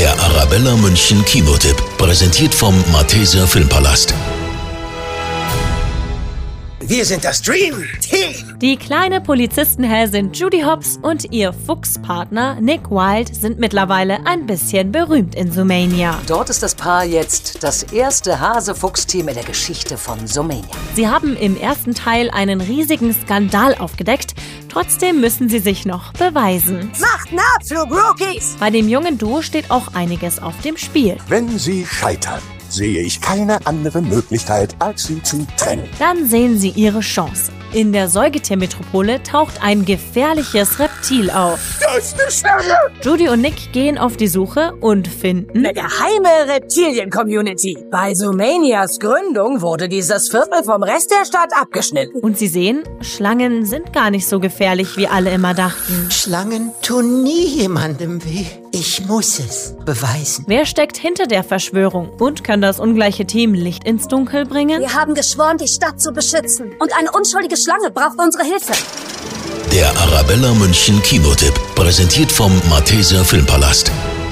Der Arabella München Kinotipp, präsentiert vom Malteser Filmpalast. Wir sind das Dream Team. Die kleine Polizistenhäsin Judy Hopps und ihr Fuchspartner Nick Wilde sind mittlerweile ein bisschen berühmt in Sumania. Dort ist das Paar jetzt das erste Hase-Fuchs-Team in der Geschichte von Sumania. Sie haben im ersten Teil einen riesigen Skandal aufgedeckt. Trotzdem müssen sie sich noch beweisen. Macht einen Abflug, Rookies! Bei dem jungen Duo steht auch einiges auf dem Spiel. Wenn sie scheitern, sehe ich keine andere Möglichkeit, als sie zu trennen. Dann sehen sie ihre Chance. In der Säugetiermetropole taucht ein gefährliches Reptil auf. Das ist eine Schlange! Judy und Nick gehen auf die Suche und finden Eine geheime Reptilien-Community. Bei Sumanias Gründung wurde dieses Viertel vom Rest der Stadt abgeschnitten. und sie sehen, Schlangen sind gar nicht so gefährlich, wie alle immer dachten. Schlangen tun nie jemandem weh. Ich muss es beweisen. Wer steckt hinter der Verschwörung und kann das ungleiche Team Licht ins Dunkel bringen? Wir haben geschworen, die Stadt zu beschützen. Und eine unschuldige Schlange braucht unsere Hilfe. Der Arabella München Kinotipp, präsentiert vom Malteser Filmpalast.